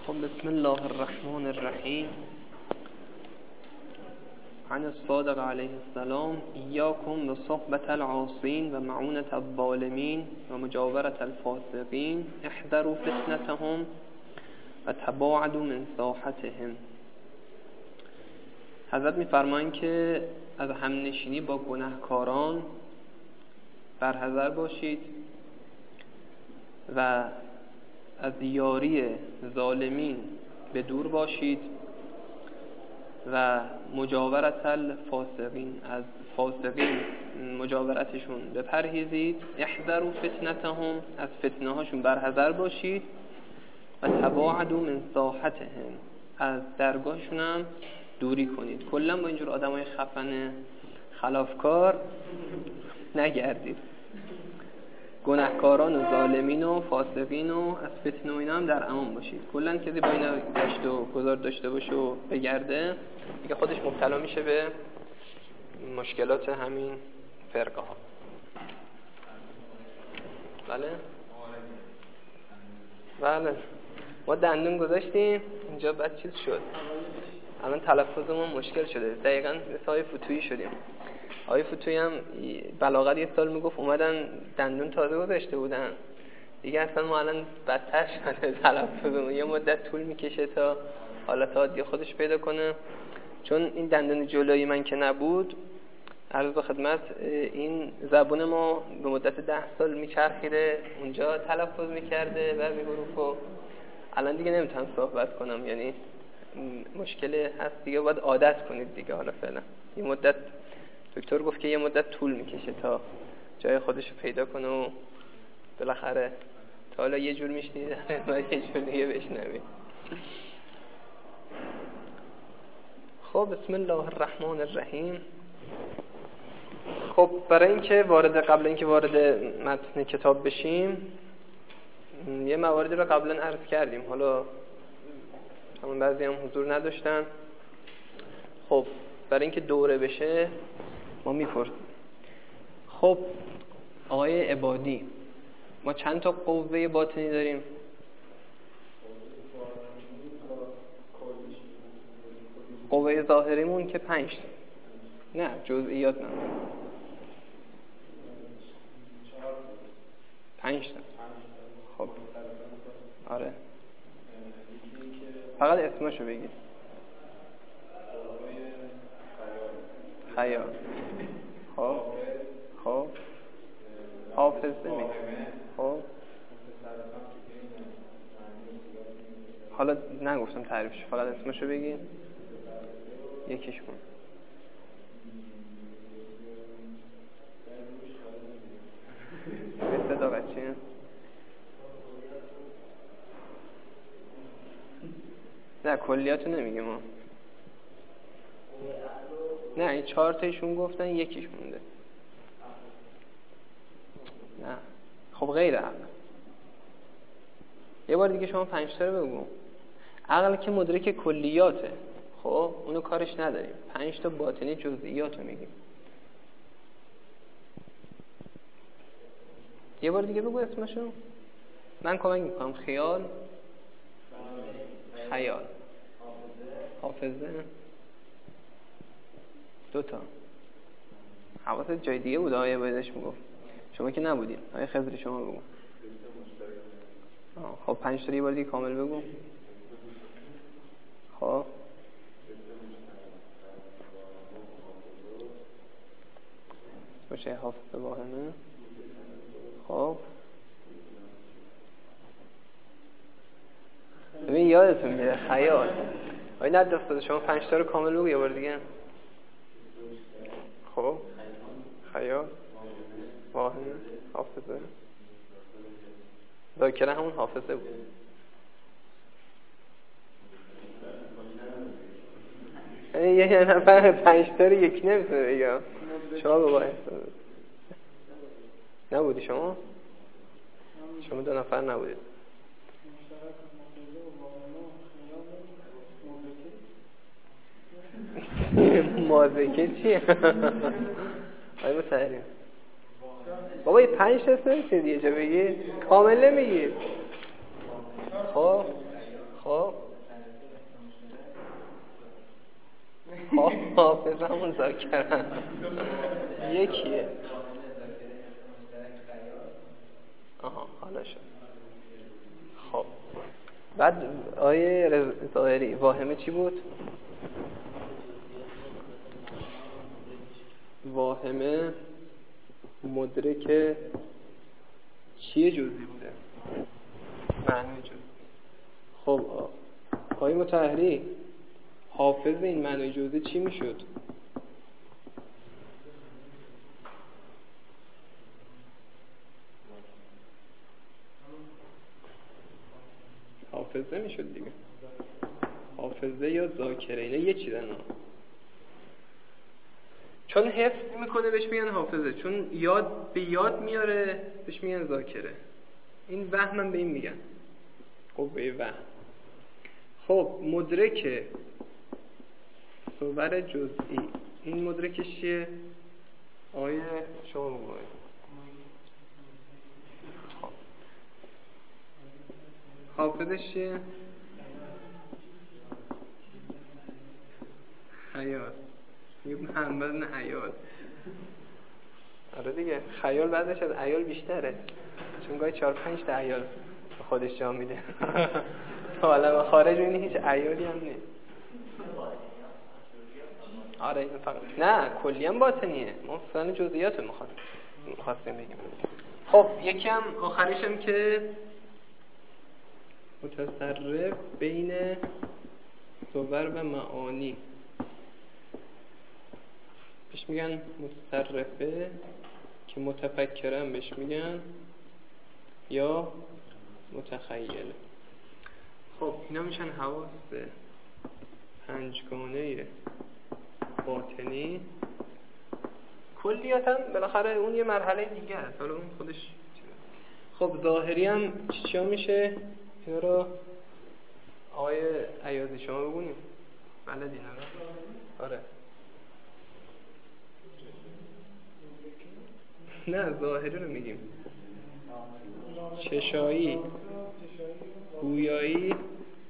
خب بسم الله الرحمن الرحیم. عن الصادق علیه السلام: ایاکم و صحبت العاصین و معونت الظالمین و مجاورت الفاسقین، احذروا فتنتهم و تباعدوا من ساحتهم. حضرت می‌فرمایند که از همنشینی با گناهکاران برحذر باشید و از یاری ظالمین به دور باشید و مجاورت الفاسقین، از فاسقین مجاورتشون بپرهیزید. احذروا فتنتهم، از فتنه هاشون برحذر باشید و تباعدوا من ساحتهم، از درگاهشون هم دوری کنید. کلا با اینجور آدمای خفن خلافکار نگردید. گناهکاران و ظالمین و فاسقین و از فتنه و اینا هم در امان باشید. کلا کسی با اینا گشت و گذار داشته باشه و بگرده دیگه خودش مبتلا میشه به مشکلات همین فرقه ها. بله ما دندون گذاشتیم اینجا بعد چیز شد، الان تلفظمون مشکل شده. دقیقاً مثل های فتویی شدیم. آقای فتویی هم بلاغت یه سال میگفت اومدن دندون تازه گذاشته بودن دیگه، اصلا ما الان بدتر شده تلفظمون، یه مدت طول میکشه تا حالت عادی خودش پیدا کنه. چون این دندون جلویی من که نبود، عرض به خدمت، این زبون ما به مدت 10 سال میچرخیده اونجا تلفظ میکرده و میگروف و الان دیگه نمیتونم صحبت کنم، یعنی مشکل هست دیگه، باید عادت کنید دیگه. حالا فعلا این مدت دکتر گفت که یه مدت طول میکشه تا جای خودشو پیدا کنه و بالاخره تا حالا یه جور میشنید و یه جور دیگه بشنوید. خب بسم الله الرحمن الرحیم. خب برای اینکه قبل اینکه وارد متن کتاب بشیم یه مواردی رو قبلا عرض کردیم، حالا همون بعضی هم حضور نداشتن. خب برای اینکه دوره بشه ما میپرسیم. خب آقای عبادی، ما چند تا قوه باطنی داریم؟ قوه ظاهریمون که 5 تا، نه جزئیات نه، 5 تا. خب آره فقط اسمشو بگید. خیال، خب حافظه می، خب حالا نگفتم تعریفش، فقط اسمشو بگید. یکیش کن. به صدا بچه نه کلیاتو نمیگیم ما، نه این 4 تایشون گفتن یکیش مونده. نه خب غیر عقل. یه بار دیگه شما 5 تا رو بگو. عقل که مدرک کلیاته، خب اونو کارش نداریم. 5 تا باطنی جزئیاتو میگیم. یه بار دیگه بگو اسمشو، من کمک میکنم. خیال، حافظه 2 تا. حواست جای دیگه بود آقای بایدش میگفت، شما که نبودین. آقای خضری شما بگو. خب 5 تا یه بار دیگه کامل بگو. خب باشه حافظه واهمه. خب ببین یادتون میره خیال. آقای ندفت شما 5 تا رو کامل بگو یه بار دیگه. خب خیال، واهمه، حافظه. ذاکره همون حافظه بود. یه نفر 5 تا رو یکی نمیتونه بگم. شما به باید نبودی. شما 2 نفر نبودید. مازکه چیه؟ آیا بسریم بابا یه 5 تا نمیتونید یه جا بگید، کامل نمیگید. خب حافظ همون ذاکره یکیه. آها حالا شد. خب بعد آیه ظاهری واهمه چی بود؟ واهمه مدرک چیه جزئی بوده؟ معنی جزئی. خب آیه مطهری حافظ این معنی جزئی چی میشد؟ حافظه میشد دیگه. حافظه یا ذاکره اینا یه چیزن. چون حفظ میکنه بهش میگن حافظه، چون یاد به یاد میاره بهش میگن ذاکره. این وهمم به این میگن قوه وهم. خب مدرک صور جزئی این مدرکش چیه؟ آیه شما بگوید. حافظش چیه؟ خیال. محمد نه عیال. آره دیگه خیال بعدش از عیال بیشتره، چون گاهی 4-5 تا عیال به خودش جا میده. حالا خارج این هیچ عیالی هم نیست. آره این فقط نه کلی هم باطنیه، ما فعلا جزئیات رو میخواستیم بگیم. خب یکی هم آخریش هم که متصرف بین صور و معانی بهش میگن متصرفه، که متفکرم بهش میگن یا متخیله. خب اینا میشن حواس پنجگانه باطنی. کلیات هم بالاخره اون یه مرحله دیگه است، حالا اون خودش. خب ظاهری هم چی میشه؟ اینا رو آقای عیاضی شما بگونیم. بلد اینا رو؟ آره نه ظاهری رو میگیم. چشایی، گویایی،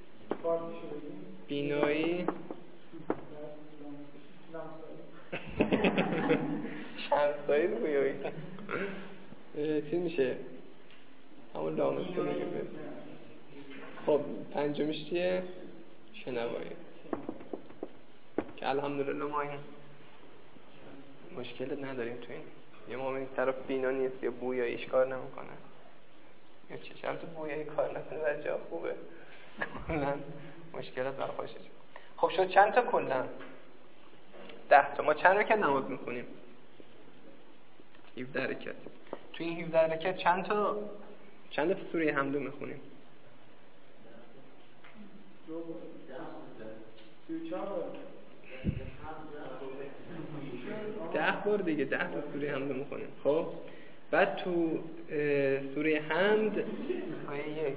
بینایی، شمسایی گویایی. چی میشه؟ همون لامسته رو میگیم. خب پنجمیش چیه؟ شنوایی، که الحمدلله ما این مشکل نداریم تو این. یه مومن طرف بینا نیست یا بویاییش کار نمیکنه یا چشم تو بویایی کار نکنه در جا خوبه، کلا مشکلات برخوشش. خب شد چند تا کلا؟ 10 تا. ما چند رکعت نماز میخونیم؟ 17 رکعت. تو این 17 رکعت چند سوره حمد میخونیم؟ 10 بار دیگه. 10 تا سوره حمد میخونیم. خب بعد تو سوره حمد آیه 1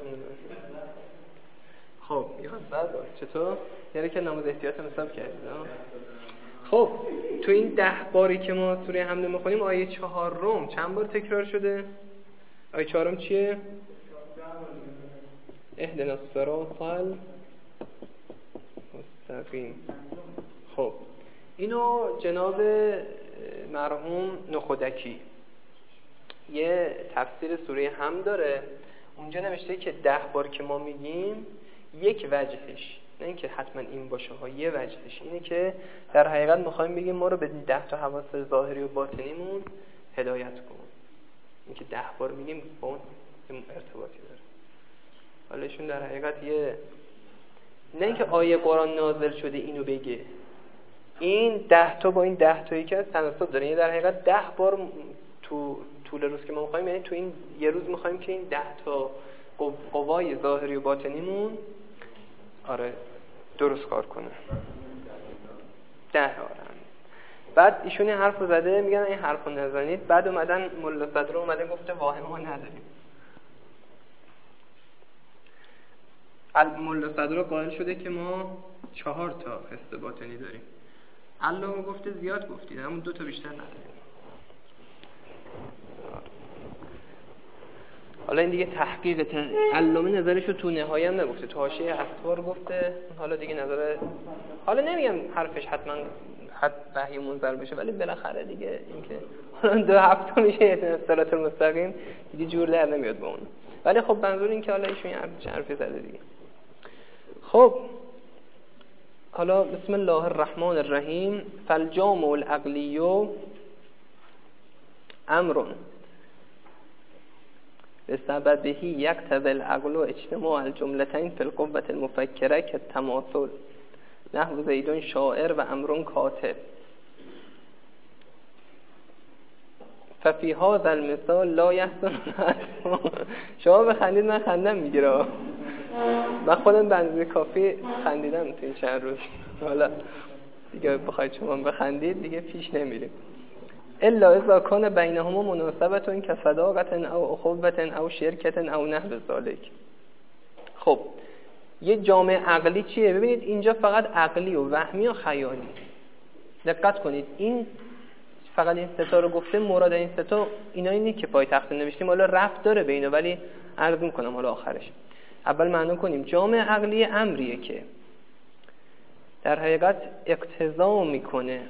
خب 11 بار. چطور؟ یعنی که نماز احتیاط حساب کردید. خب تو این 10 باری که ما سوره حمد میخونیم آیه 4 چند بار تکرار شده؟ آیه 4 چیه؟ اهدنا الصراط المستقیم. خب اینو جناب مرحوم نخودکی یه تفسیر سوره حمد داره، اونجا نوشته که 10 بار که ما میگیم یک وجهش، نه اینکه حتما این باشه ها، یه وجهش اینه که در حقیقت میخوایم بگیم ما رو به 10 تا حواس ظاهری و باطنیمون هدایت کن. اینکه 10 بار میگیم با اون ارتباطی داره. حالا ایشون در حقیقت یه نه اینکه آیه قرآن نازل شده اینو بگه، این 10 تا با این 10 تایی که تناسب داره. یعنی در حقیقت 10 بار تو طول روز که ما می‌خوایم، یعنی تو این یه روز می‌خوایم که این 10 تا قوای ظاهری و باطنیمون آره درست کار کنه. 10 بعد ایشون این حرفو زده، میگن این حرفو نزنید. بعد اومدن ملا صدر اومده گفته واهمه ما نداریم. ملا صدر قائل شده که ما 4 تا حس باطنی داریم. الله گفته زیاد گفتید، همون 2 تا بیشتر نداریم. حالا این دیگه تحقیق علامه نظرشو تو نهایه هم نگفته، تو حاشیه اطوار گفته. حالا دیگه نظر، حالا نمیگم حرفش حتما حد وحی منزل بشه، ولی بالاخره دیگه اینکه حالا 2 هفته میشه صراط المستقیم دیگه جور در نمیاد با اون. ولی خب منظور این که حالا ایشون حرفی زده دیگه. خب حالا بسم الله الرحمن الرحیم. فالجامع العقلی امر بسببه یقتضی العقل اجتماع الجملتین فی القوة المفکره کالتماثل نحو زید شاعر و امر کاتب. ففی هذا المثال لا یحسن. شما بخندید من خندم میگیره. من خودم به اندازه کافی خندیدم تو این چند روز. حالا دیگه بخواید شما بخندید دیگه پیش نمیریم. الا اذا کان بینهما مناسبت کصداقة او اخوة او شرکة او نحو ذلك. خب یه جامع عقلی چیه؟ ببینید اینجا فقط عقلی و وهمی و خیالی. دقت کنید این فقط این سه تا رو گفته. مراد این سه تا اینایی نیست که پای تقسیم نوشتیم، حالا رفت داره به اینا ولی عرض می‌کنم حالا آخرش. اول معنا کنیم جامع عقلی امریه که در حقیقت اقتضا میکنه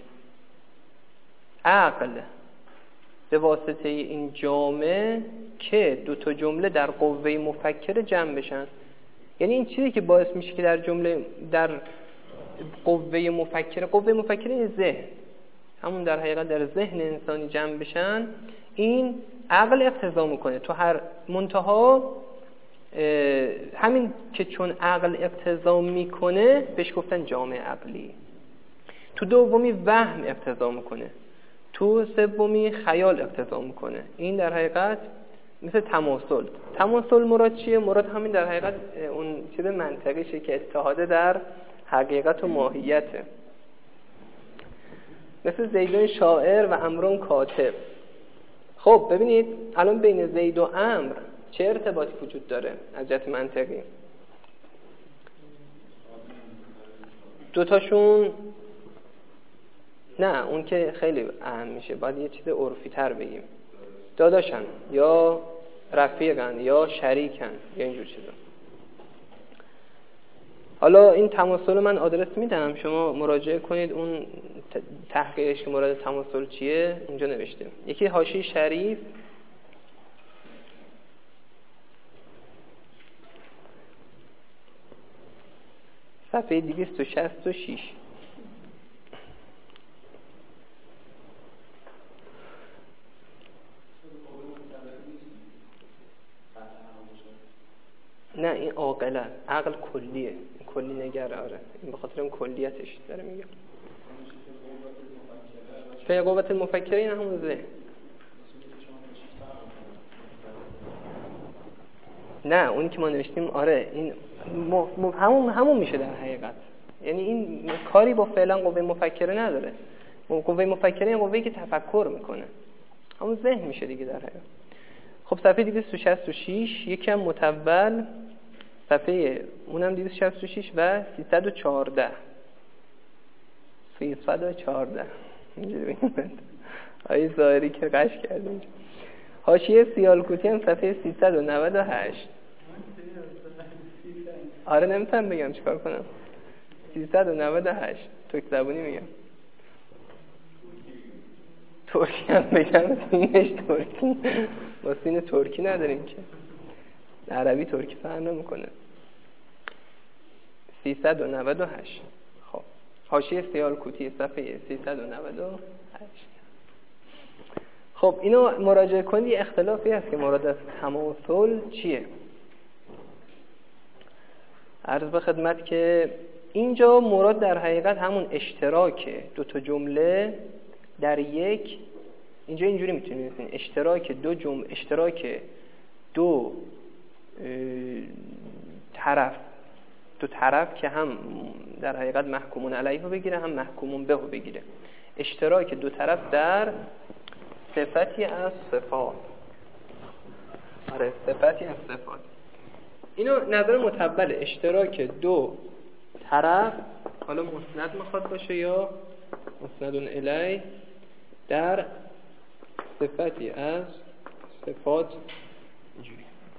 عقل به واسطه این جامع که 2 تا جمله در قوه مفکره جمع بشن. یعنی این چیزی که باعث میشه که در جمله در قوه مفکره ذهن، همون در حقیقت در ذهن انسانی جمع بشن، این عقل اقتضا میکنه. تو هر منتها همین که چون عقل اقتضا میکنه بهش گفتن جامع عقلی. تو دومی وهم اقتضا میکنه، تو سومی خیال اقتضا میکنه. این در حقیقت مثل تماثل مراد چیه؟ مراد همین در حقیقت اون چیز منطقیشه که اتحاد در حقیقت و ماهیته. مثل زیدون شاعر و امرون کاتب. خب ببینید الان بین زید و امر چه ارتباطی وجود داره از جهت منطقی؟ 2 تاشون نه، اون که خیلی اهم میشه، باید یه چیز عرفی تر بگیم. داداشن یا رفیقن یا شریکن یا اینجور چیزا. حالا این تماثل من آدرس میدم، شما مراجعه کنید اون تحقیقش که مراد تماثل چیه اینجا نوشته. یکی حاشیه شریف صفحه 266. نه این عاقله، عقل کلیه، کلی نگره. آره این به خاطر اون کلیتش داره میگم. فی قوت المفکره این همون ذهن. نه اونی که ما نوشتیم آره این همون میشه در حقیقت. یعنی این کاری با فعلا قوه مفکره نداره. قوه مفکره این قوه‌ای که تفکر میکنه، همون ذهن میشه دیگه در حقیقت. خب صفحه 266 یکم متول، صفحه اونم 266 و 314 اینجوری ببینید. آیه ظاهری که قش کرده اینجا. حاشیه سیالکوتی هم صفحه 398. آره نمیتونم بگم چیکار کنم. 398 ترک زبونی میگم. ترکی هم بگم سینش ترکی. ما سین ترکی نداریم که. عربی ترکی فرق نمیکنه. 398. خب حاشیه سیالکوتی صفحه 398. خب اینو مراجعه کنید. یه اختلافی هست که مراد از تماثل چیه. عرض به خدمت که اینجا مراد در حقیقت همون اشتراک 2 تا جمله در یک. اینجا اینجوری میتونید ببینید اشتراک 2 جمله، اشتراک 2 طرف که هم در حقیقت محکومون علیه رو بگیره هم محکومون به رو بگیره. اشتراک 2 طرف در صفتی از صفات. آره صفتی از صفات. اینو نظر متول اشتراک 2 طرف، حالا مسند میخواد باشه یا مسندون الیه، در صفتی از صفات. اینجوری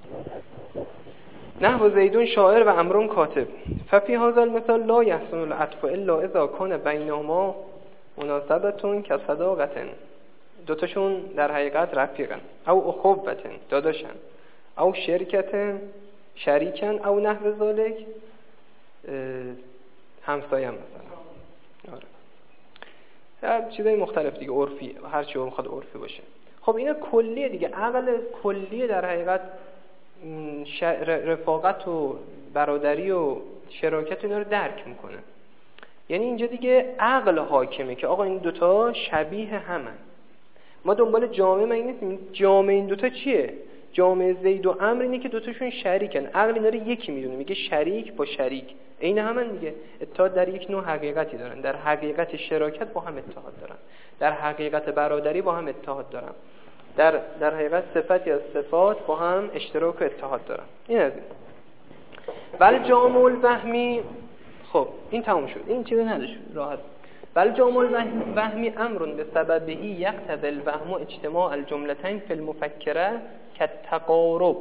نحو زیدون شاعر و عمرون کاتب ففی هذا المثال لا یحسن العطف الا اذا کان بینهما مناسبتون کصداقتن، دوتاشون در حقیقت رفیقن، او اخوتن داداشن، او شریکن، او نحو ذالک همسایم مثلا. آره چیزای مختلف دیگه، عرفی، هر چی بخواد عرفی باشه. خب اینا کلیه دیگه، عقل کلیه در حقیقت رفاقت و برادری و شراکت اینا رو درک میکنه. یعنی اینجا دیگه عقل حاکمه که آقا این دوتا شبیه همن. ما دنبال جامعه من نیستیم. جامعه این دوتا چیه؟ جامعه زید و عمرو اینه که دوتاشون شریکن. عقل اینا رو یکی میدونه، میگه شریک با شریک عین همن دیگه. اتحاد در یک نوع حقیقتی دارن، در حقیقت شراکت با هم اتحاد دارن، در حقیقت برادری با هم اتحاد دارن، در حقیقت صفتی از صفات با هم اشتراک و اتحاد دارن. این از این. ولی جامع الوهمی، خب این تموم شد، این چیزی نداشت راحت. ولی جامع الوهمی امرون به سببه یقتضی الوهم اجتماع الجملتین فی المفکره کالتقارب.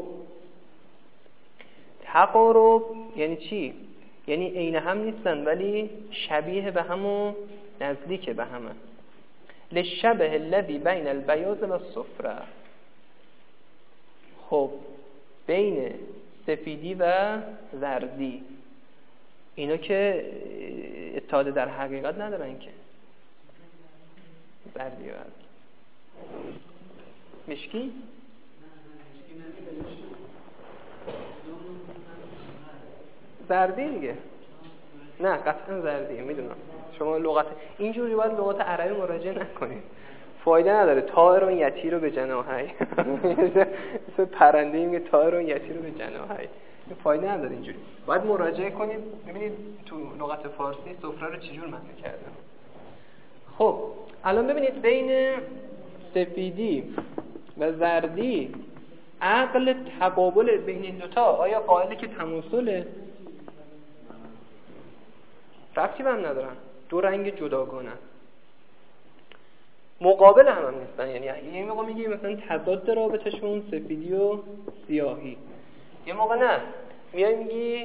تقارب یعنی چی؟ یعنی عین هم نیستن ولی شبیه به هم و نزدیک به همه. للشبه الذی بین البیاض و الصفرا. خب بین سفیدی و زردی اینا که اتحاد در حقیقت ندارن که. زردی و مشکی؟ زردی دیگه. نه قطعا زردیه، میدونم. شما لغت اینجوری باید لغت عربی مراجعه نکنید، فایده نداره. طائر و یطیر رو به جناحی مثل پرنده میگه طائر و یطیر رو به جناحی، فایده نداره. اینجوری باید مراجعه کنید ببینید تو لغت فارسی سفره رو چجور معنی کردن. خب الان ببینید بین سفیدی و زردی عقل تقابل بین این دوتا آیا قائله که تماثله؟ ربطی به هم ندارن، دو رنگ جداگانه، مقابل هم نیستن. یعنی یه موقع میگی مثلا تضاد رابطشون سفیدی و سیاهی، یه موقع نه میای میگی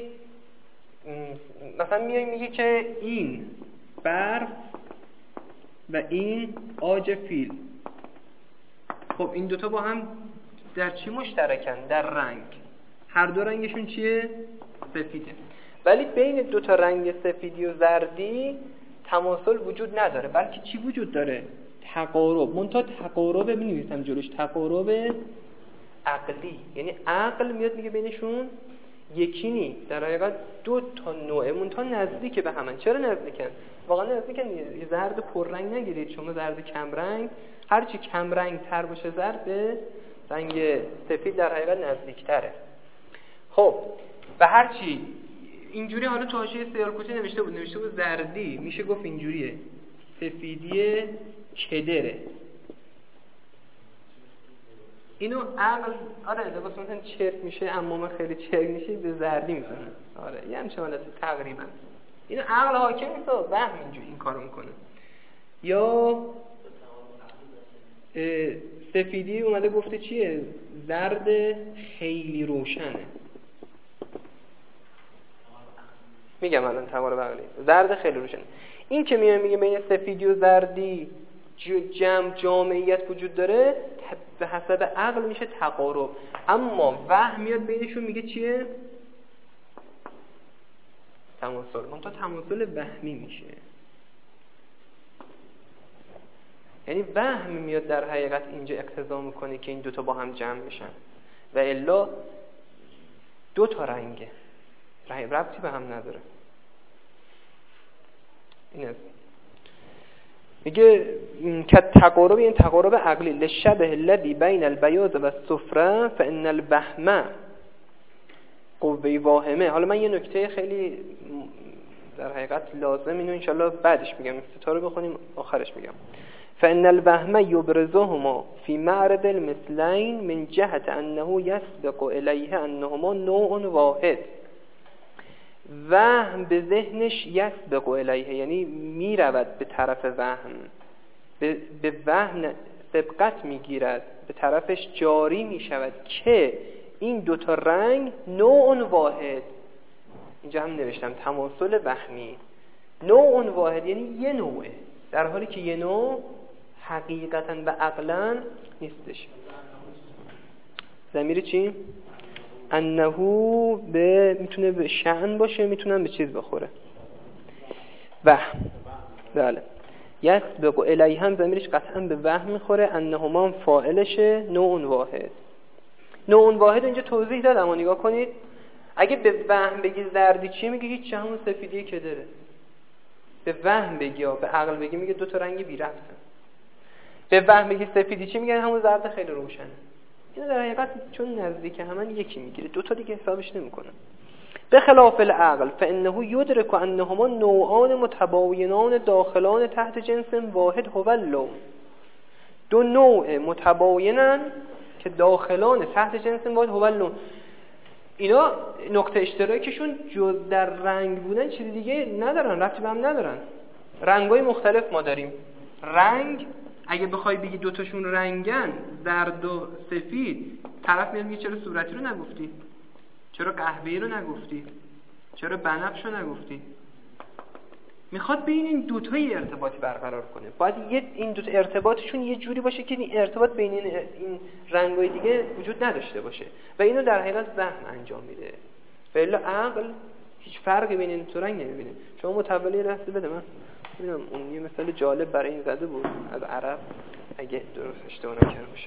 مثلا میگی که این برف و این عاج فیل. خب این دوتا با هم در چی مشترکن؟ در رنگ. هر دو رنگشون چیه؟ سفیده. ولی بین دو تا رنگ سفیدی و زردی تماثل وجود نداره، بلکه چی وجود داره؟ تقارب. منتها تقارب می‌نویسم جلوش، تقارب عقلی. یعنی عقل میاد میگه بینشون یکی نی، در حقیقت دو تا نوعه، منتها نزدیک به همن. چرا نزدیکن؟ واقعا نزدیکن. یه زرد پررنگ نگیرید شما، زرد کم رنگ، هرچی کم رنگ تر باشه زرد به رنگ سفید در حقیقت نزدیکتره. خب و هرچی اینجوری، حالا تو حاشیه سیالکوچی نوشته بود زردی، میشه گفت اینجوریه، سفیدی کدره. اینو عقل آره لباس مثلا چرک میشه، عمامه خیلی چرک میشه به زردی میزنه. آره یه همچه حالت تقریبا. اینو عقل حاکم نیست، وهم اینجوری این کارو میکنه. یا سفیدی اومده گفته چیه؟ زرد خیلی روشنه. میگم الان تقارب عقلی، زرد خیلی روشنه. این که میگه بین سفیدی و زردی جامعیت وجود داره، به حسب عقل میشه تقارب. اما وهم میاد بینشون میگه چیه؟ تماثل. منتها تماثل وهمی میشه. یعنی وهم میاد در حقیقت اینجا اقتضا میکنه که این دوتا با هم جمع میشن و الا دو تا رنگه، ربطی به هم نداره. این است. میگه که تقارب، این تقارب عقلی، لشبه الذی بین البیاض و الصفرا فان الوهم قوه واهمه. حالا من یه نکته خیلی در حقیقت لازم اینو انشالله بعدش میگم، ستاره بخونیم آخرش میگم. فان الوهم یبرزهما فی معرض المثلین من جهت انه یسبق الیه انهما نوع واحد. وهم به ذهنش یسبق الیه، یعنی میرود به طرف وهم، به وهم سبقت میگیرد، به طرفش جاری میشود که این دوتا رنگ نوع واحد، اینجا هم نوشتم تماثل وهمی، نوع واحد یعنی یه نوعه، در حالی که یه نوع حقیقتاً و عقلاً نیستش. ضمیر چی؟ انهو میتونه به شأن باشه، میتونم به چیز بخوره. وهم. بله. یسبق الیه هم ضمیرش قطعاً به وهم میخوره. انهما فاعلشه، نوع واحد. نوع واحد اینجا توضیح دادم، اما نگاه کنید. اگه به وهم بگی زردی چی میگه؟ هیچ، همون سفیدیه که داره. به وهم بگی یا به عقل بگی میگه دو تا رنگ بی ربطن. به وهم بگی سفیدی چی میگه؟ همون زرد خیلی روشنه. اینا در حقیقت چون نزدیک همن یکی میگیره، دو تا دیگه حسابش نمیکنه. به خلاف العقل فانه یدرک انهما نوعان متباینان داخلان تحت جنس واحد هو اللون. دو نوع متباینن که داخلان تحت جنس واحد هو اللون. اینا نقطه اشتراکشون جز در رنگ بودن چیز دیگه ندارن، ربطی به هم ندارن. رنگ‌های مختلف ما داریم. رنگ اگه بخوای بگی دوتاشون رنگن، زرد و سفید، طرف میاد میگه چرا صورتی رو نگفتی؟ چرا قهوه‌ای رو نگفتی؟ چرا بنفش رو نگفتی؟ میخواد بین این دوتایی ارتباطی برقرار کنه. باید این دوتا ارتباطشون یه جوری باشه که این ارتباط بین این رنگ‌های دیگه وجود نداشته باشه و اینو در حقیقت ذهن انجام میده. ولی عقل هیچ فرقی بین این دو رنگ نمیبینه. شما متولی لحظه بده من ببینم اون یه مثال جالب برای این زده بود از عرب، اگه درست اشتباه نکرده باشم.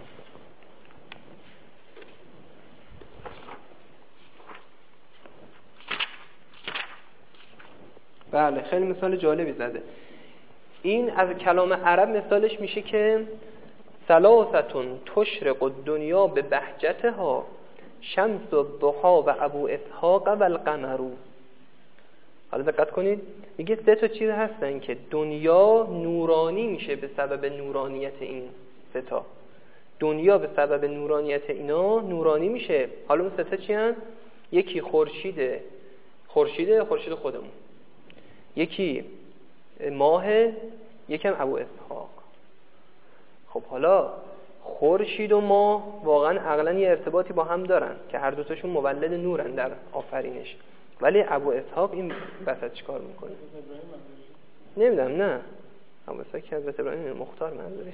بله خیلی مثال جالبی زده. این از کلام عرب مثالش میشه که ثلاثتون تشرق الدنیا به بهجتها شمس الضحی و ابو اسحاق و القمر. حالا دقت کنید، میگه سه تا چیز هستن که دنیا نورانی میشه به سبب نورانیت این سه تا. دنیا به سبب نورانیت اینا نورانی میشه. حالا اون سه تا چی هستن؟ یکی خورشید خودمون، یکی ماه، یکم ابو اسحاق. خب حالا خورشید و ماه واقعا عقلاً یه ارتباطی با هم دارن که هر دوتاشون مولد نورن در آفرینش، ولی ابو اسحاق این وسط چیکار میکنه؟ نمیدونم. نه ابو اسحاق که حضرت ابراهیم مختار منظورش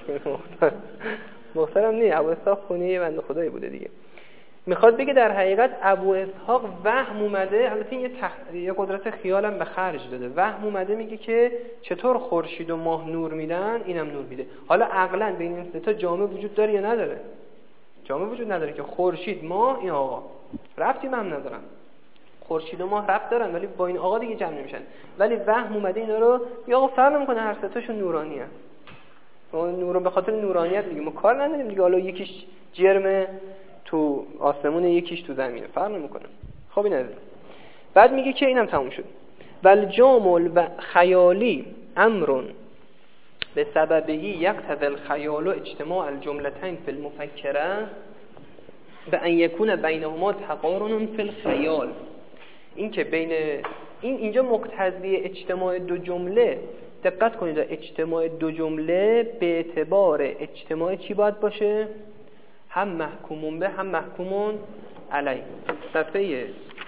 مختارم نه، ابو اسحاق خونه یه بنده خدایی بوده دیگه. میخواد بگه در حقیقت ابو اسحاق وهم اومده، البته یه قدرت خیالم به خرج داده، وهم اومده میگه که چطور خورشید و ماه نور میدن اینم نور میده. حالا عقلاً بین این سه تا جامعه وجود داره یا نداره؟ جامعه وجود نداره که خورشید ماه این آقا ربطی هم ندارن. خورشید و ماه ربط دارن ولی با این آقا دیگه جمع نمیشن. ولی وهم اومده اینا رو یا آقا فرق نمیکنه، هر سه تاشون نورانی هست. نور به خاطر نورانیت میگه ما کار نداریم دیگه. حالا یکیش جرمه تو آسمون، یکیش تو زمینه، فرق نمیکنه. خب این از بعد میگه که اینم تموم شد. والجامل و خیالی امرون به سببهی یقتضی الخیال و اجتماع الجملتین فی المفکره به ان یکون بینهما تقارن فی الخیال. این که بین اینجا مقتضی اجتماع دو جمله، دقت کنید اجتماع دو جمله به اعتبار اجتماع چی باید باشه؟ هم محکومون به هم محکومون علی. صفحه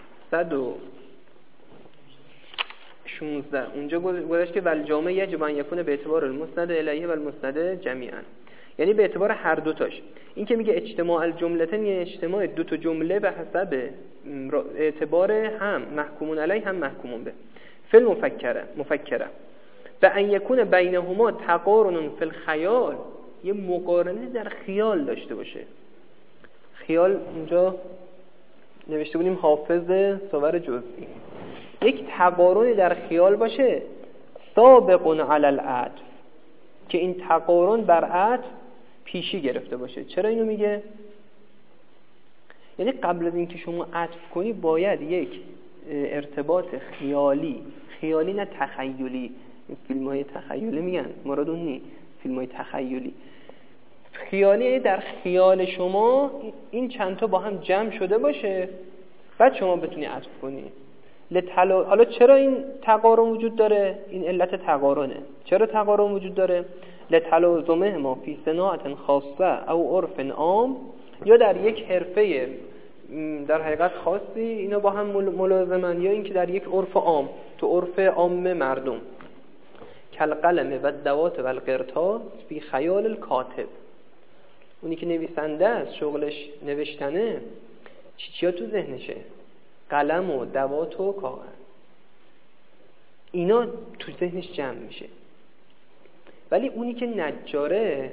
116 اونجا گذاشت که والجامع یجب ان یکون به اعتبار المسند الیه و المسند جمیعا، یعنی به اعتبار هر دوتاش. این که میگه اجتماع الجملتین یعنی اجتماع دو تا جمله به حسب اعتبار هم محکومون علی هم محکومون به. فی المفکره به ان یکون بینهما تقارن فی الخیال، یه مقارنه در خیال داشته باشه. خیال اینجا نوشته بودیم حافظ صور جزئی. یک تقارنی در خیال باشه سابق علی العطف، که این تقارن بر عطف پیشی گرفته باشه. چرا اینو میگه؟ یعنی قبل از اینکه شما عطف کنی باید یک ارتباط خیالی نه تخیلی. فیلم های تخیلی میگن، مراد اون نی، فیلم های تخیلی. خیالی در خیال شما این چند تا با هم جمع شده باشه، بعد شما بتونی عطف کنی. حالا چرا این تقارن وجود داره؟ این علت تقارنه. چرا تقارن وجود داره؟ لتلازمه ما فی صناعت خاصه او عرف عام یا در یک حرفه در حقیقت خاصی اینا با هم ملازمن، یا اینکه در یک عرف عام، تو عرف عام مردم. کالقلم و الدوات و القرطاس فی خیال الکاتب، اونی که نویسنده است شغلش نوشتنه، چیا تو ذهنشه؟ قلم و دوات و کاغذ، اینا تو ذهنش جمع میشه. ولی اونی که نجاره،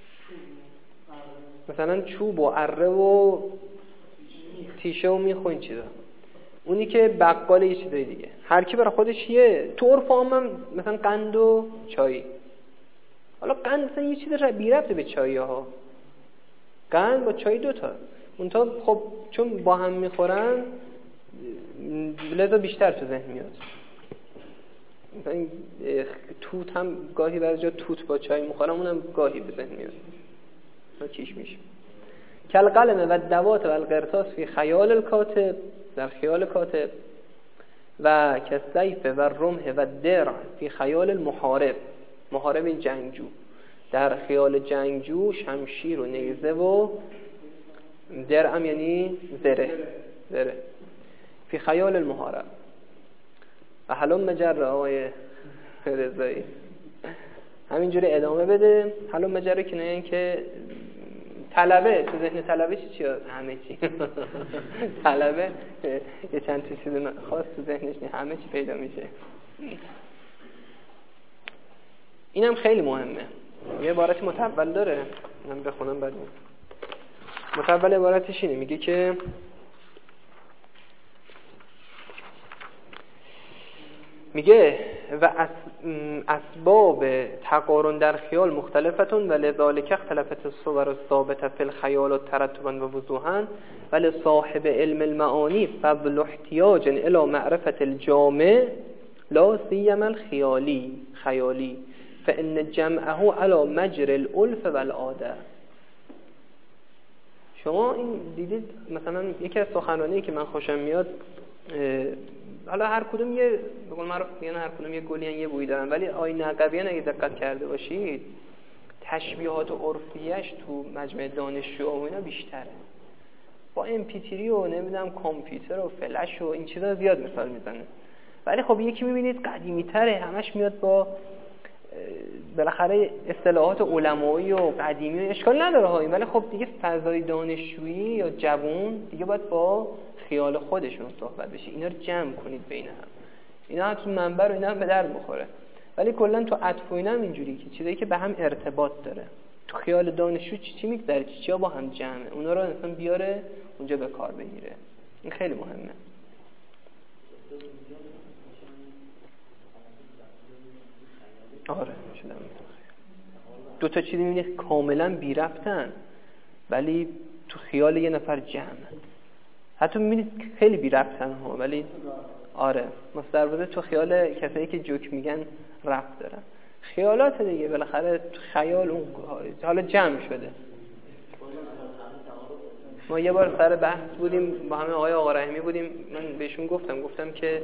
مثلا چوب و اره و تیشه و میخ و این چیزا، اونی که بقال یه چیزای دیگه، هر کی برای خودش یه. تو عرف عام مثلا قند و چای، حالا قند مثلا یه چیز بی ربطه به چایی ها، قند با چای دوتا، اونتا خب چون با هم میخورن لذا بیشتر تو ذهن میاد. مثلا توت هم گاهی بعضی جا توت با چای میخورم، اونم گاهی به ذهن میاد، کیش میشه. کالقلم و الدوات و القرطاس فی خیال الکاتب، در خیال کاتب. و کالسیف و الرمح و الدرع فی خیال المحارب، محارب جنگجو، در خیال جنگجو شمشیر و نیزه و درع یعنی زره فی خیال المحارب. و حلم مجره آقای رضایی همینجوری ادامه بده. حلم مجره که نه این که طلبه، تو ذهن طلبه چی؟ همه چی. طلبه یه چند تا چیز خاص تو ذهنش همه چی پیدا میشه. اینم خیلی مهمه. یه عبارت متول داره، من بخونم بعد. متول عبارتش اینه، میگه که میگه و اسباب تقارن در خیال مختلفتون و لذالک اختلفت الصور الثابته فی الخیال ترتبا و وضوحا و لصاحب علم المعانی فضل احتیاج الى معرفت الجامع لا سیما الخیالی فان جمعه على مجرى الالف و العاده. شما این دیدید مثلا یکی از سخنرانی‌ای که من خوشم میاد، حالا هر کدوم یه به قول معروف میگن هر کدوم یه گلی یه بویی دارن، ولی آیین عقبیان اگه دقت کرده باشید تشبیهات و عرفیش تو مجمع دانشجو و اینا بیشتره. با MP3 و نمیدونم کامپیوتر و فلش و این چیزا زیاد مثال میزنه، ولی خب یکی میبینید قدیمی تره، همش میاد با بالاخره اصطلاحات علمایی و قدیمی و اشکال نداره ها، ولی خب دیگه فضای دانشجویی یا جوون دیگه باید با خیال خودشون صحبت بشه. اینا رو جمع کنید بین هم، اینا تو منبر و اینا هم به درد بخوره. ولی کلا تو عطف و اینا هم اینجوری که چیزایی که به هم ارتباط داره، تو خیال دانشجو چی میگذره، چیا با هم جمعه، اونا رو انسان بیاره اونجا به کار بگیره. این خیلی مهمه. آره شدم دو تا چیزی میبینید کاملا بی ربطن ولی تو خیال یه نفر جمع، حتی میبینید خیلی بی ربطن ها، ولی آره مستربوده تو خیال کسایی که جوک میگن ربط دارن. خیالات دیگه بالاخره تو خیال اون حالا جمع شده. ما یه بار سر بحث بودیم با همه آقا رحیمی بودیم، من بهشون گفتم که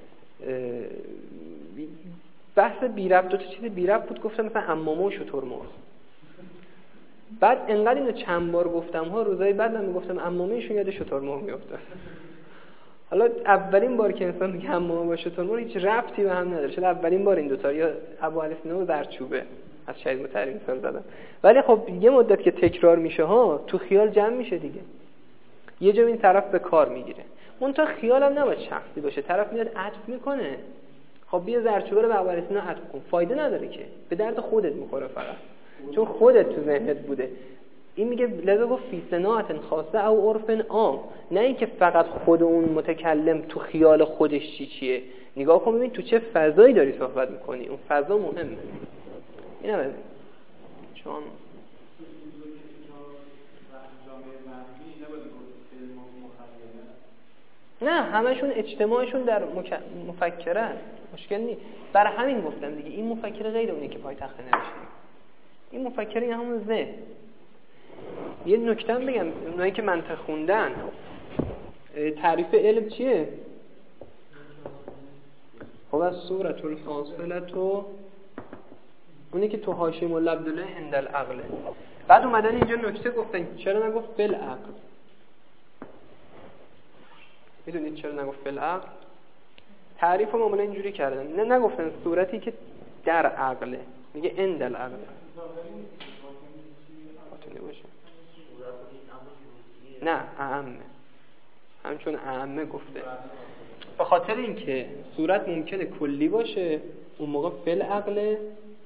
بحث بی ربط، دو تا چیز بی ربط بود، گفتم مثلا عمامه و شترمرغ. بعد انقدر اینو چند بار گفتم ها، روزای بعد من میگفتم عمامه‌شون یاد شترمرغ میافتاد. حالا اولین بار که انسان میگه عمامه و شترمرغ هیچ ربطی به هم نداره، چون اولین بار این دو تا یا ابو علی سینا و زرچوبه از شهید مطهری مثال زدم، ولی خب یه مدت که تکرار میشه ها تو خیال جمع میشه دیگه، یه جا این طرف به کار میگیره. اون تا خیالم نباید شخصی باشه، طرف میاد عطف میکنه، خب بیا زرچوبه رو به ابو علی سینا عطف کن، فایده نداره که، به درد خودت میخوره فقط، چون خودت تو ذهنت بوده. این میگه لذا گفت فی صناعت خاصه او عرف عام، نه اینکه فقط خود اون متکلم تو خیال خودش چیه. نگاه کن ببین تو چه فضایی داری صحبت میکنی، اون فضا مهمه. اینا ببین چون نه همشون اجتماعشون در مفکره مشکل نیست، برای همین گفتم دیگه این مفکر غیر اونه که پایتخت نوشته، این مفکری همون ذهن. یه نکته بگم، اونایی که منطق خوندن تعریف علم چیه؟ خب از صورت الحاصله تو اونی که تو حاشیه مولا عبدالله عند العقل، بعد اومدن اینجا نکته گفتن چرا نگفت بالعقل؟ میدونید چرا نگفت بالعقل؟ تعریف رو معمولا اینجوری کردن، نگفتن صورتی که در عقله، میگه عند العقل. نه اعمه، همچون اعمه گفته، به خاطر اینکه صورت ممکنه کلی باشه، اون موقع بالعقل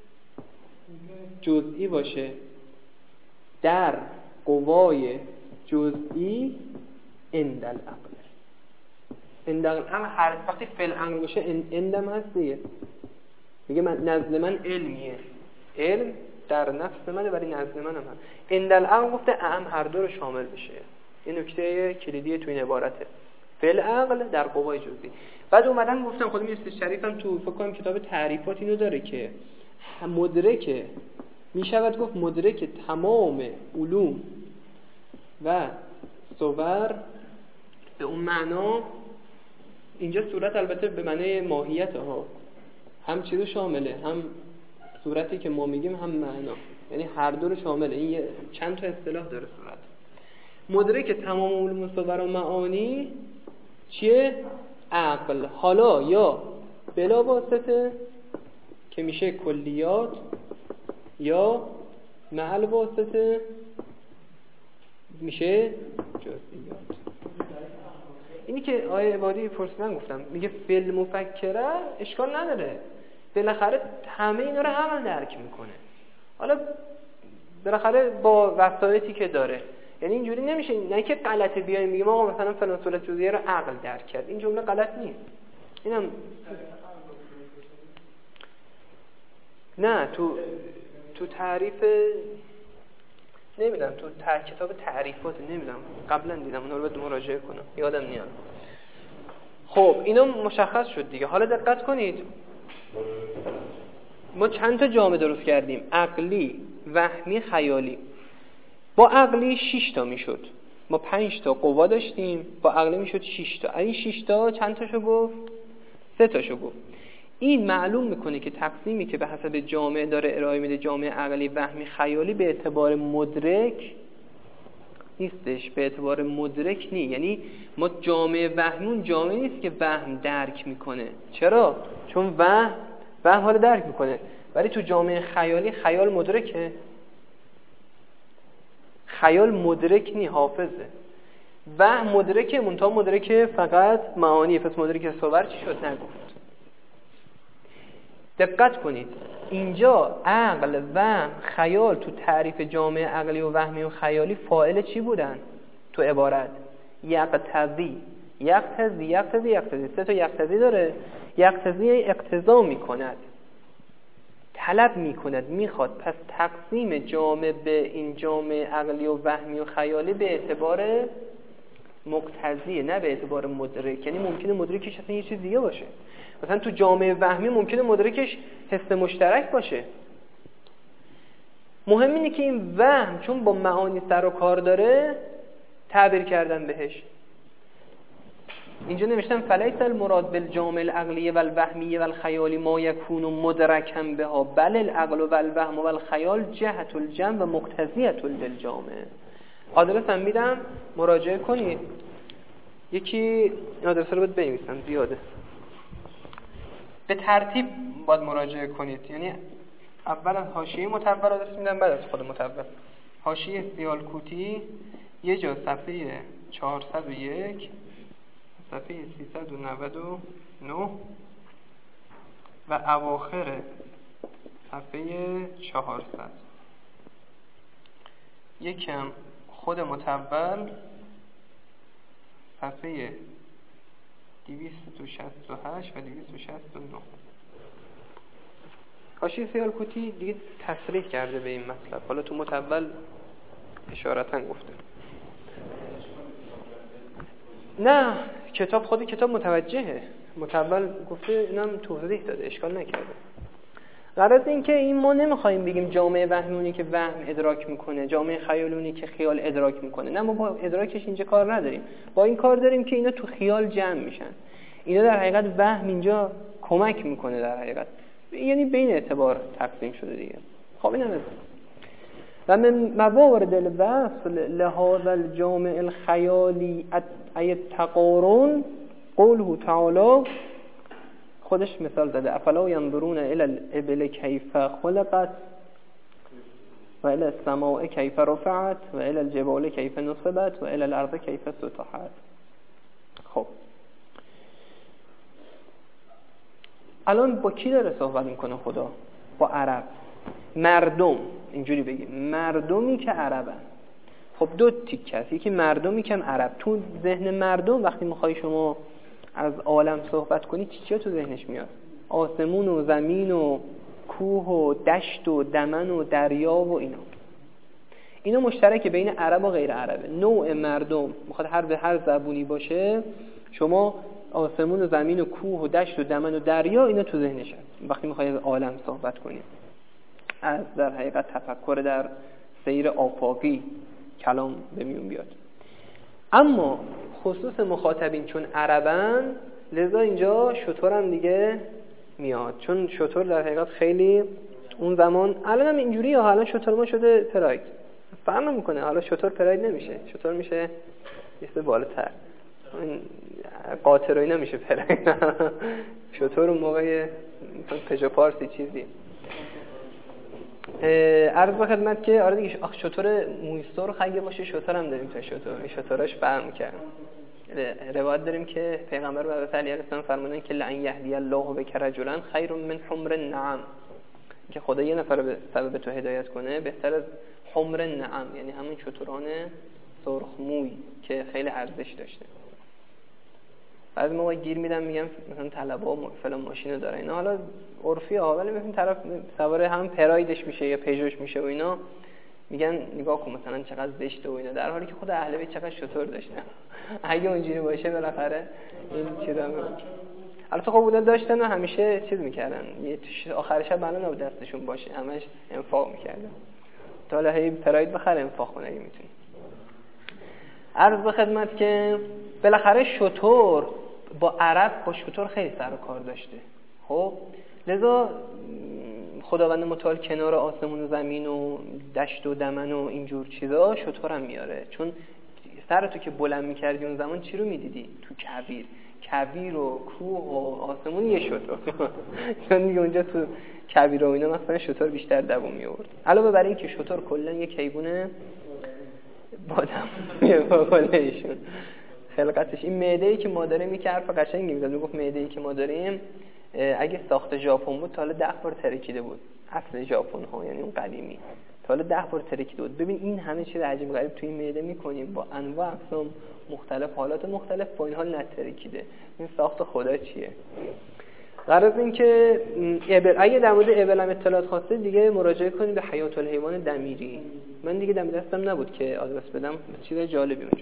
جزئی باشه، در قوای جزئی عند العقل. عند العقل هر وقتی فعل عقل باشه عندم هست دیگه، میگه من نزد من علمیه، علم در نفس منه ولی نزد منم هست. عند العقل گفته اعم هر دو رو شامل بشه. این نکته کلیدی تو این عبارته، فعل عقل در قوای جزئی. بعد اومدن گفتن خودم یه شریفم تو فکر کنم کتاب تعریفات اینو داره که مدرک میشود گفت مدرک تمام علوم و صور به اون معنا. اینجا صورت البته به معنی ماهیت ها، هم چیزو شامله، هم صورتی که ما میگیم هم معنا، یعنی هر دو رو شامله. این چند تا اصطلاح داره صورت. مدرک تمام علوم و صور و معانی چیه؟ عقل. حالا یا بلا واسطه که میشه کلیات، یا معل واسطه میشه جزئیات. اینی که آیه عبادی پرسیدن گفتم، میگه فعل مفکره اشکال نداره، بالاخره همه اینا رو عمل درک میکنه. حالا بالاخره با وسایلی که داره، یعنی اینجوری نمیشه نه که غلط بیایم بگیم آقا مثلا فلان صورت جزئیه رو عقل درک کرد. این جمله غلط نیست. اینم نه تو تعریف نمیدونم، تو کتاب تعریفات نمیدونم، قبلا دیدم، اون رو باید مراجعه کنم، یادم نیاد. خب اینا مشخص شد دیگه. حالا دقت کنید، ما چند تا جامعه درست کردیم، عقلی، وهمی، خیالی. با عقلی 6 تا میشد، ما 5 تا قوا داشتیم، با عقلی میشد 6 تا. این 6 تا چند تاشو گفت؟ 3 تاشو گفت. این معلوم میکنه که تقسیمی که به حسب جامعه داره ارائه میده، جامعه عقلی، وهمی، خیالی، به اعتبار مدرک نیستش، به اعتبار مدرک نی. یعنی ما جامعه وهمون جامعه نیست که وهم درک میکنه. چرا؟ چون وهم حال درک میکنه، ولی تو جامعه خیالی خیال مدرکه. خیال مدرک نی، حافظه. وهم مدرکه، منتها مدرکه فقط معانی. پس مدرک صور چی شد؟ نگفت. دقت کنید اینجا عقل، وهم، خیال تو تعریف جامعه عقلی و وهمی و خیالی فاعل چی بودن تو عبارت؟ یقتضی. یقتضی 3 تا یقتضی داره. یقتضی اقتضا میکند، طلب میکند، میخواد. پس تقسیم جامعه به این جامعه عقلی و وهمی و خیالی به اعتبار مقتضیه، نه به اعتبار مدرک. یعنی ممکنه مدرکش اصلا یه چیز دیگه باشه. مثلا تو جامعه وهمی ممکنه مدرکش حس مشترک باشه. مهم اینه که این وهم چون با معانی سر و کار داره، تعبیر کردن بهش. اینجا نوشتم فلیس المراد بالجامع العقلی و الوهمی و الخیالی ما یکون مدرکا بها بل العقل و الوهم و الخیال جهت الجمع و مقتضیت للجامع. آدرس هم میدم مراجعه کنید. یکی آدرس رو باید بنویسم، زیاده. به ترتیب باید مراجعه کنید، یعنی اول از حاشیه متول آدرس میدم، بعد از خود متول. حاشیه سیالکوتی یه جا صفحه 401، صفحه 399 و اواخر صفحه 400. یکم خود متول صفحه 268 و 269. حاشیه سیالکوتی دیگه تصریح کرده به این مطلب، حالا تو متول اشارتاً گفته. نه کتاب، خود کتاب متوجهه، متول گفته، اینم توضیح داده، اشکال نکرده. غرض این که این ما نمیخوایم بگیم جامعه وهمونی که وهم ادراک میکنه، جامعه خیالونی که خیال ادراک میکنه. نه، ما با ادراکش اینجا کار نداریم، با این کار داریم که اینا تو خیال جمع میشن. اینا در حقیقت وهم اینجا کمک میکنه در حقیقت، یعنی بین اعتبار تقسیم شده دیگه. خب اینم و من موارد الوصل لهذا الجامع الخیالی ای تقارن قوله تعالی، خودش مثال زده افلا ینظرون الی الابل کیف خلقت و الی السماء کیف رفعت و الی الجبال کیف نصبت و الی الارض کیف سطحت. خب الان با کی داره صحبت میکنه خدا؟ با عرب، مردم، اینجوری بگیم مردمی که عربن. خب دو تیکه است، یکی مردمی که عرب. تو ذهن مردم وقتی میخوای شما از عالم صحبت کنی چی تو ذهنش میاد؟ آسمون و زمین و کوه و دشت و دمن و دریا و اینا مشترک بین عرب و غیر عربه. نوع مردم میخواد به هر زبونی باشه، شما آسمون و زمین و کوه و دشت و دمن و دریا اینا تو ذهنش هست وقتی میخوای از عالم صحبت کنی. از در حقیقت تفکر در سیر آفاقی کلام به میون بیاد. اما خصوص مخاطبین چون عربن، لذا اینجا شتر هم دیگه میاد، چون شتر در حقیقت خیلی اون زمان، الان هم اینجوری ها، الان شتر ما شده پراید، فرق نمیکنه، حالا شتر پراید نمیشه، شتر میشه یه بالاتر، قاطر و اینا میشه پراید. شتر اون موقع پژو پارسی چیزی. عرض به خدمت که آره دیگه شتر مویستر خیلی باشه، شتر هم داریم تا شتر، این شتراش فرق می‌کنه. روایت داریم که پیغمبر و حضرت علی علیه السلام فرمودن که لئن یهدی الله بک رجلا خیر من حمر النعم، که خدا یه نفر به سبب تو هدایت کنه بهتر از حمر النعم، یعنی همون شتران سرخ موی که خیلی ارزش داشته. بعضی موقع گیر میدم میگم مثلا طلبا فلان ماشینو داره اینا، حالا عرفی ها، ولی ببین طرف سوار هم پرایدش میشه یا پژوش میشه و اینا، میگن نگاه کن مثلا چقدر زشته و اینا، در حالی که خود اهل بیت چقدر شطور داشتن. اگه اونجوری باشه بالاخره این چیزا البته خب بودن داشتن و همیشه چیز میکردن، آخرش معلوم نبود دستشون باشه، همش انفاق میکردن. تا حالا هی پراید بخره انفاق کنه اگه میتونی. عرض به خدمت که بالاخره شتر با عرب با شتر خیلی سر و کار داشته. خب لذا خداوند متعال کنار آسمون و زمین و دشت و دمن و اینجور چیزا شتر هم میاره، چون سرتو که بلند میکردی اون زمان چی رو میدیدی؟ تو کویر و کوه و آسمون یه شتر. چون دیگه اونجا تو کویر و اینا مثلا شتر بیشتر دووم میورد. علاوه بر این که شتر کلا یک حیوانه بادم میگه ایشون خلقتش، این معده‌ای که ما داریم که حرف قشنگی میزد، میگفت معده‌ای که ما داریم اگه ساخت ژاپن بود تا حالا 10 بار ترکیده بود، اصل ژاپن ها یعنی اون قدیمی تا حالا 10 بار ترکیده بود. ببین این همه چیز عجیب غریب توی این معده میکنیم با انواع اقسام مختلف، حالات مختلف، با این حال نترکیده. این ساخت خدا چیه؟ غرض این که اگه در مورد ابل هم اطلاعات خواسته دیگه مراجعه کنید به حیات الحیوان دمیری. من دیگه دم دستم نبود که آدرس بدم، چیز جالبی اونجا.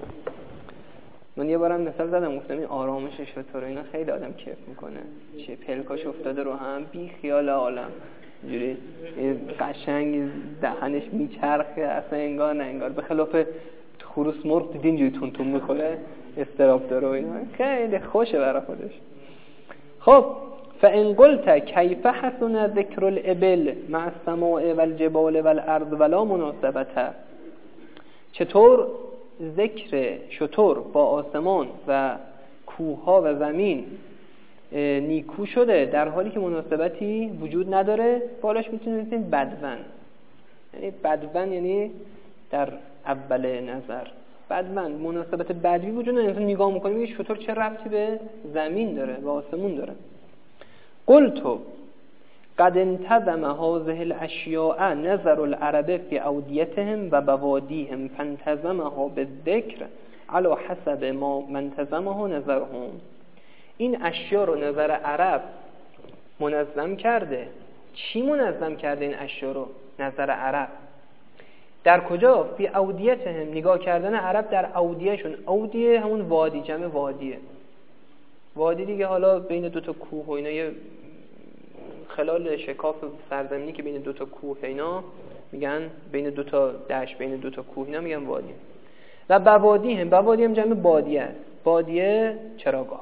من یه بارم مثال زدم، گفتم این آرامش شتر اینا خیلی آدم کیف میکنه، چه پلکاش افتاده رو هم بی خیال عالم، اینجوری قشنگ دهنش میچرخه، اصلا انگار نه انگار، به خلاف خروس مرغ دیدین جوی تون تون میخوره استراب داره و اینا، خیلی خوشه برای خودش. خب فان قلت کیف حسن ذکر الابل مع السماء والجبال والارض ولا مناسبته، چطور ذکر شتر با آسمان و کوه‌ها و زمین نیکو شده در حالی که مناسبتی وجود نداره؟ بالاش میتونید بگید بدون. یعنی بدون یعنی در اول نظر بدون، مناسبت بدوی وجود نداره. انسان نگاه میکنه میگه شتر چه ربطی به زمین داره، به آسمون داره. قلتو قد انتظم هذه الاشیاء نظر العرب فی اودیتهم و بوادیهم فانتظمها بالذکر على حسب ما منتظمه نظرهم. این اشیاء رو نظر عرب منظم کرده. چی منظم کرده این اشیاء رو نظر عرب؟ در کجا؟ فی اودیتهم، نگاه کردن عرب در اودیهشون. اودیه همون وادی، جمع وادیه. وادی دیگه حالا بین دو تا کوه و اینا، یه خلال شکاف سرزمینی که بین دو تا کوه اینا میگن، بین دو تا دشت، بین دو تا کوه اینا میگن وادی. و بوادی هم جمع بادیه است. بادیه چراگاه.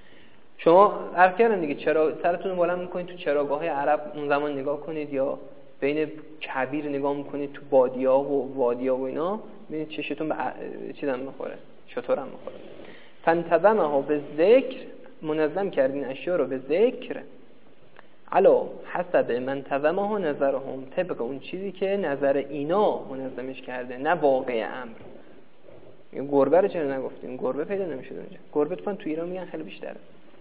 شما عرض کردم دیگه، سرتون رو بلند میکنید تو چراگاه‌های عرب اون زمان نگاه کنید، یا بین کبیر نگاه میکنید تو بادیا و وادیا و اینا، ببینید چشتون به چیزم میخوره، شترم میخوره. فانتظمها به ذکر، منظم کردین اشیا رو به ذکر، علا حسب من تظمها نظرهم، طبق اون چیزی که نظر اینا منظمش کرده، نه واقع امر. این گربه رو چرا نگفتیم؟ گربه پیدا نمیشد اونجا. گربه تو ایران میگن خیلی بیشتره.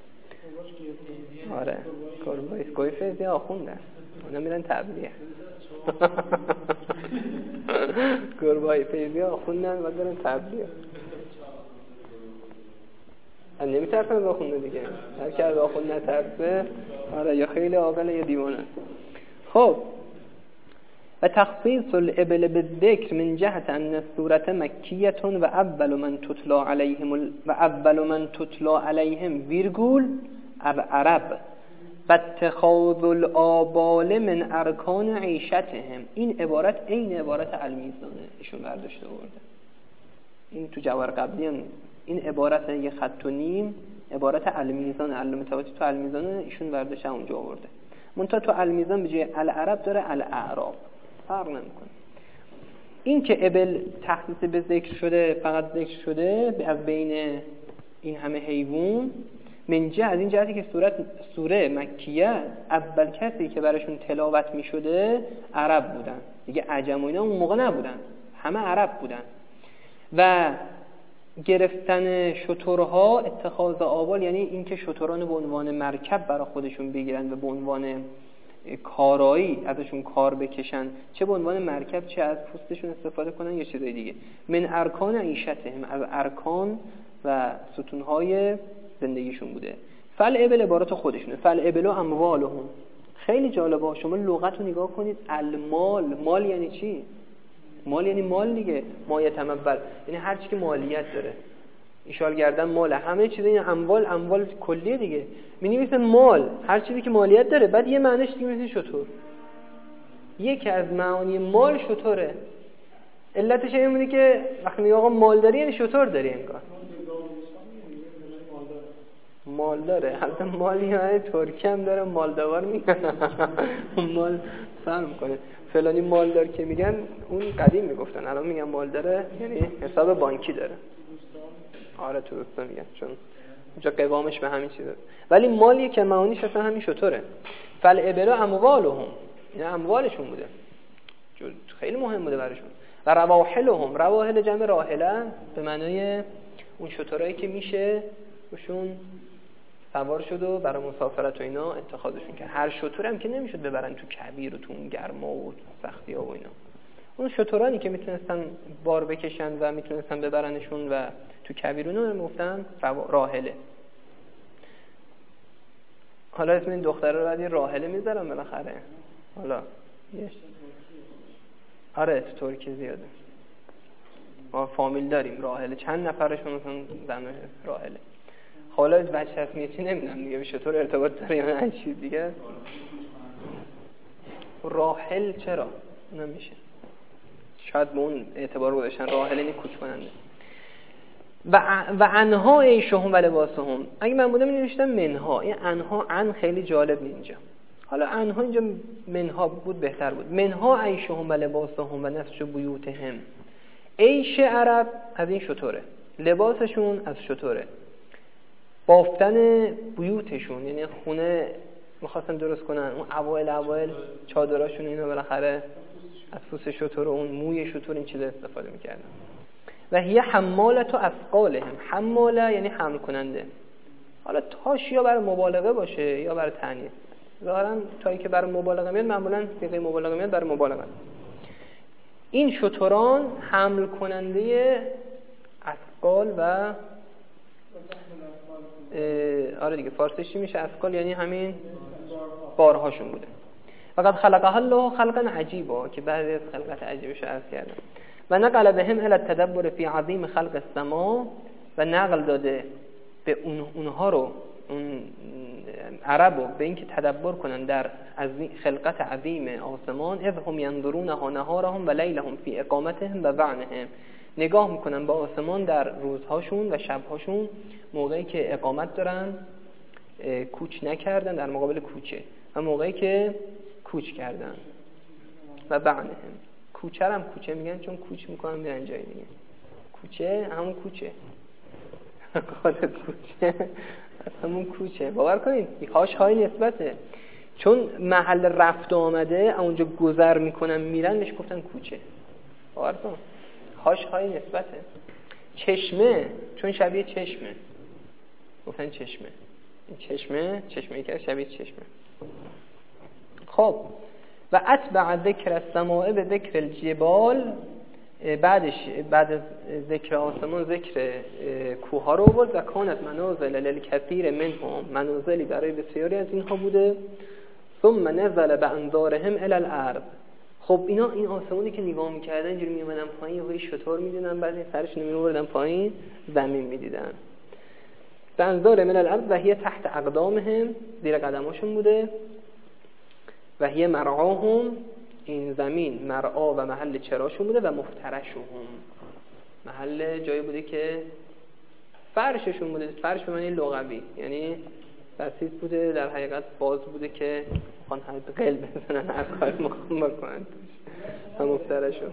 آره گربه فیضی آخوندن، اونا میرن تبلیغ. گربه فیضی آخوندن و دارن تبلیغ. نمیترسن از آخونده دیگه، هر که از آخونده نترسه آره یا خیلی عاقله یا دیوانه. خب و تخصیص الابل بالذکر من جهت ان السوره مکیه و اول من تتلا علیهم ویرگول عرب و اتخاذ الآبال من ارکان عیشتهم. این عبارت عین عبارت المیزانه ایشون برداشته آورده. این تو جواهر قبلی هم این عبارت یه خط و نیم عبارت المیزان علامه طباطبایی تو المیزان ایشون برداشته اونجا آورده. منتها تو المیزان به جای العرب داره الاعراب، فرق نمیکنه. این که ابل تخصیص به ذکر شده، فقط ذکر شده از بین این همه حیوان، منجه از این جهتی که سوره مکیه اول کسی که براشون تلاوت می شده عرب بودن دیگه، عجم و اینا اون موقع نبودن، همه عرب بودن. و گرفتن شترها اتخاذ آبال یعنی اینکه شتران به عنوان مرکب برای خودشون بگیرن و به عنوان کارایی ازشون کار بکشن، چه به عنوان مرکب چه از پوستشون استفاده کنن یا چیزای دیگه. من ارکان عیشتهم، از ارکان و ستونهای زندگیشون بوده. فالابل عبارت خودشونه، فالابل اموالهم. خیلی جالبه، شما لغت رو نگاه کنید. المال، مال یعنی چی؟ مال یعنی مال دیگه، مایتمول یعنی هر چی که مالیت داره، اشاره کردن مال، همه چیز. این اموال کلیه دیگه. می‌نویسن مال هر چیزی که مالیت داره، بعد یه معنیش دیگه میشه شتر. یکی از معانی مال شتره. علتش این بوده که وقتی میگه آقا مال داری یعنی شتر داری انگار. مال داره، البته مالی های ترکی هم داره، مالدار میگن. مال فرق میکنه. فلانی مالدار که میگن اون قدیم میگفتن، الان میگن مال داره یعنی حساب بانکی داره. آره تو دوستا میگن، چون اونجا قوامش به همین چیزه. ولی مالی که معانیش اصلا همین شطوره. فالابل اموالهم، این اموالشون بوده، خیلی مهم بوده براشون. و رواحلهم، رواحل جمع راحله به معنای اون شطورایی که میشه روشون سوار شد و برای مسافرت و اینا اتخاذشون کرد. هر شطور هم که نمیشد ببرن تو کویر و تو اون گرما و سختی ها و اینا. اون شطورانی که میتونستن بار بکشن و میتونستن ببرنشون و تو کویر اونو میگفتن راحله. حالا اسم این دختره رو بعد راحله میذارم بالاخره. حالا آره تو ترکی زیاده، ما فامیل داریم راحله، چند نفرشون مثلا زن راحله. حالا بچه اسمیتی نمیدونم دیگه به چطور ارتباط داره یا نه چیز دیگه. راحل چرا نمیشه؟ شاید به اون اعتبار گذاشتن راحل یعنی کوچ کننده. و انها عیشهم و لباسهم. اگه من بودم می‌نوشتم منها. این انها عن خیلی جالب اینجا. حالا انها اینجا منها بود بهتر بود. منها عیشهم و لباسهم و نسج بیوتهم. عیش عرب از این شطوره، لباسشون از شطوره، بافتن بیوتشون یعنی خونه می‌خواستن درست کنن، اون اوایل چادراشون اینا بالاخره از پوست شتر و اون موی شتر این چیزا استفاده می‌کردن. و هی حمالت و اثقالهم. حماله یعنی حمل کننده. حالا تاش یا برای مبالغه باشه یا برای تانیث. ظاهرا تایی که برای مبالغه میاد معمولا صیغه مبالغه میاد برای مبالغه. این شتران حمل کننده اثقال و آره دیگه فارسیش چی میشه؟ اثقال یعنی همین بارهاشون بوده. فقط خلقها الله خلقا عجیبا که بعضی از خلقت عجیبش عرض کردم. و نقل بهم الی التدبر فی عظیم خلق السما، و نقل داده به اونها رو، اون عربو، به اینکه تدبر کنن در از خلقت عظیم آسمان. اذ هم ينظرونها نهارهم و لیلهم فی اقامتهم و وعنهم. نگاه میکنن به آسمان در روزهاشون و شبهاشون موقعی که اقامت دارن، کوچ نکردن در مقابل کوچه، و موقعی که کوچ کردن و بعنهم. کوچه هم کوچه میگن چون کوچ میکنن میرن جای دیگه. کوچه همون کوچه، خود کوچه همون کوچه. باور کنید هاش های نسبته، چون محل رفت آمده اونجا گذر میکنن میرن بهش گفتن کوچه. باور کن هاش های نسبته. چشمه چون شبیه چشمه گفتن چشمه. این چشمه که شبیه چشمه. خب و اتبع ذکر السماء به ذکر الجبال، بعد از ذکر آسمان ذکر کوه ها رو آورد. و کانت منازل للکثیر منهم، منازلی برای بسیاری از اینها بوده. ثم نزل بانظارهم الی الارض. خب اینا این آسمانی که نگاه میکردن اینجوری میومدن پایین، یهو شطور میدیدن، بعد سرشون میوردن پایین زمین میدیدن. بانظار من الارض و هی تحت اقدامهم، زیر قدماشون بوده. و هی مرعاهم، این زمین مرعا و محل چراشون بوده. و مفترشهم، محل جایی بوده که فرششون بوده. فرش به معنی لغوی یعنی بسیط بوده، در حقیقت باز بوده که میخوان قلب بزنن، هر کاری میخوان بکنن. و مفترشهم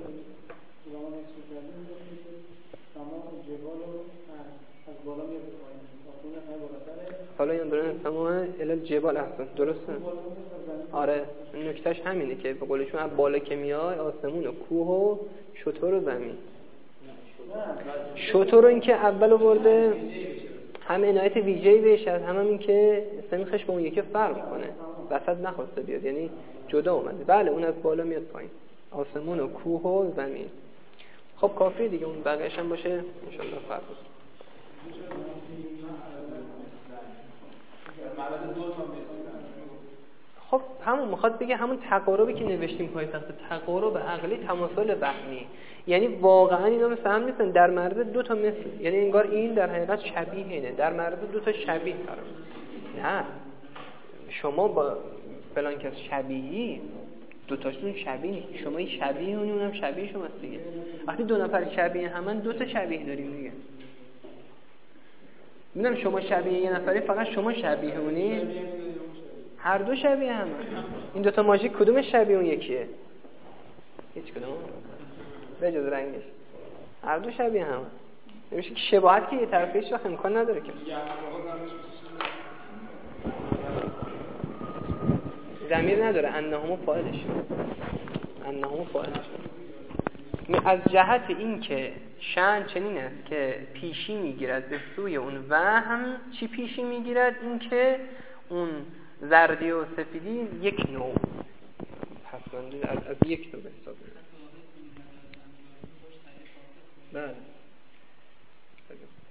حالا این دوران سماع الالجبال احسن درسته؟ آره نکتهش همینه که به قولشون از بالا که میای آسمون و کوه و شتر و زمین. شتر رو این که اول برده هم عنایت ویژه‌ای بهش از هم این که سمیخش با اون یکی فرق کنه، وسط نخواسته بیاد یعنی جدا اومده. بله اون از بالا میاد پایین، آسمون و کوه و زمین. خب کافیه دیگه، اون بقیه‌اش هم باشه ان شاءالله فرق. خب همون میخواد بگه همون تقاربی که نوشتیم پای تخت، تقارب عقلی تماثل وهمی، یعنی واقعا اینا مثل هم نیستن. در معرض دو تا مثل، یعنی انگار این در حقیقت شبیه اینه، در معرض دو تا شبیه قرار. نه شما با فلان کس شبیهی، دو تاشون شبیه نیست. شما این شبیه اونم شبیه شماست دیگه. وقتی دو نفر شبیه همن دو تا شبیه داریم دیگه. میدونم شما شبیه یه نفری، فقط شما شبیه اونی، هر دو شبیه همه. این دوتا ماژیک کدوم شبیه اون یکیه؟ هیچ کدوم به جز رنگش هر دو شبیه همه. نمیشه که شباهت که یه طرفه هیچ وقت امکان نداره که. ضمیر نداره، انهم فاعلش، انهم فاعلش. از جهت این که شأن چنین است که پیشی میگیرد به سوی اون وهم. چی پیشی میگیرد؟ این که اون زردی و سفیدی یک نوع پسمانده از یک نوع حساب میشه. بله